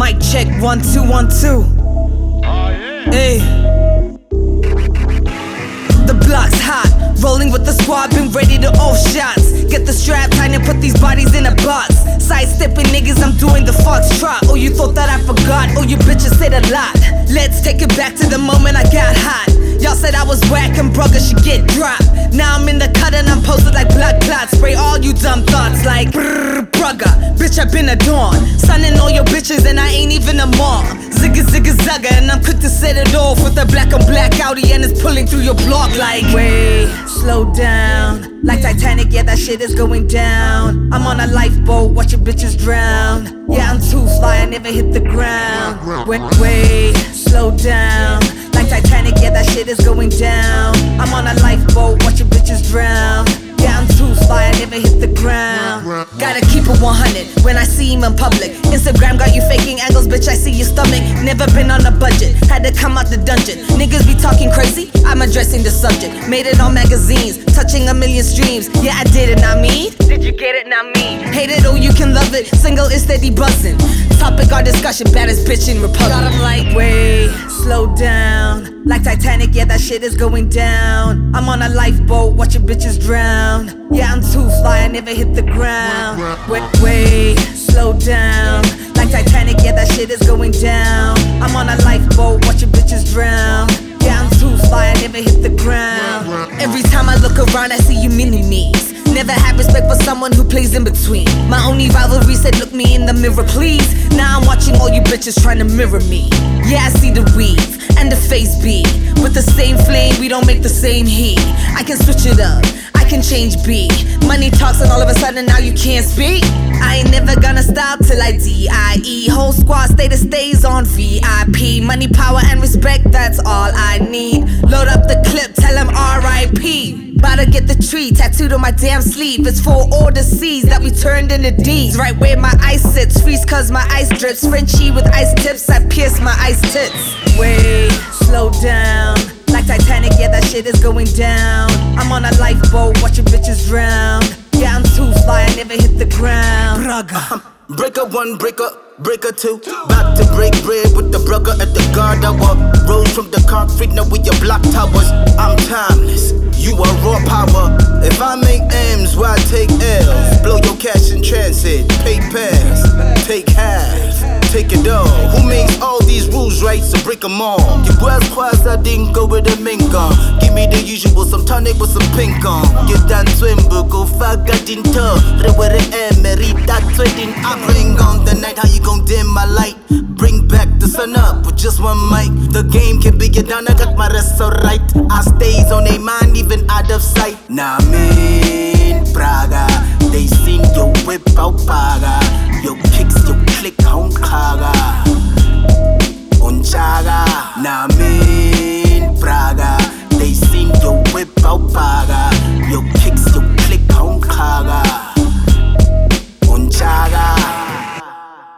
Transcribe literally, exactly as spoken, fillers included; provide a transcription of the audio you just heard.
Mic check, one, two, one, two. Hey. The block's hot, rolling with the squad, been ready to all shots. Get the strap tight and put these bodies in a box. Sidestepping niggas, I'm doing the foxtrot. Oh, you thought that I forgot? Oh, you bitches said a lot. Let's take it back to the moment I got hot. Y'all said I was whack and brugger should get dropped. Now I'm in the cut and I'm posted like blood clots. Spray all you dumb thoughts like brrr, brugger. Bitch, I been a dawn. Sunning all your bitches and I ain't even a mom. Zigga zigga zugga and I'm quick to set it off with a black on black Audi and it's pulling through your block like wait, slow down. Like Titanic, yeah, that shit is going down. I'm on a lifeboat, watching bitches drown. Yeah, I'm too fly, I never hit the ground. Wait, wait, slow down. Like Titanic, yeah, that shit is going down. I'm on a lifeboat, watching bitches drown. Yeah, I'm too fly, I never hit the ground. Gotta keep it one hundred when I see him in public. Instagram got you faking angles, bitch, I see your stomach. Never been on a budget, had to come out the dungeon. Niggas be talking crazy, I'm addressing the subject. Made it on magazines, touching a million streams. Yeah, I did it, not me. Did you get it, not me? Hate it, oh, you can love it. Single is steady buzzing. Topic our discussion, baddest bitch in Republic. Got 'em like, wait, slow down. Like Titanic, yeah, that shit is going down. I'm on a lifeboat, watching bitches drown. Yeah, I'm too fly, I never hit the ground. Wait, wait, slow down. Like Titanic, yeah, that shit is going down. I'm on a lifeboat, watching bitches drown. Yeah, I'm too fly, I never hit the ground. Every time I look around, I see you mini-me's. Never had respect for someone who plays in between. My only rivalry said, look me in the mirror, please. Now I'm watching all you bitches trying to mirror me. Yeah, I see the weave and the face beat. With the same flame, we don't make the same heat. I can switch it up, I can change beat. Money talks and all of a sudden now you can't speak. I ain't never gonna stop till I D I E. Whole squad status stays on V I P. Money, power, and respect, that's all I need. Load up the clip, tell him R I P. About to get the tree tattooed on my damn sleeve. It's for all the C's that we turned into D's. Right where my ice sits, freeze cause my ice drips. Frenchie with ice tips, I pierce my ice tits. Wait, slow down. Like Titanic, yeah, that shit is going down. I'm on a lifeboat, watching bitches drown. Yeah, I'm too fly, I never hit the ground. Brugger. Breaker one, breaker, breaker two. Back to break bread with the brugger at the guard hour. Rose from the concrete, now with your block towers. I'm timeless, you are raw power. If I make M's, why take L's? Blow your cash in transit, pay pass, take half, take it all. Who makes all these rules right, so break them all. Your world's crossed, I didn't go with a mink on. Give me the usual, some tonic with some pink on. Get that swim, but go fuck, I didn't tell. Rewe emery, that sweating. I bring on the night, how you gon' dim my light? Bring back the sun up with just one mic. The game can be get down, I got my rest so right. I stays on a mind, even out of sight. Nah, man, Praga. They seen your whip out paga. Your kicks, your click, home kaga. Unchaga. Nah, man.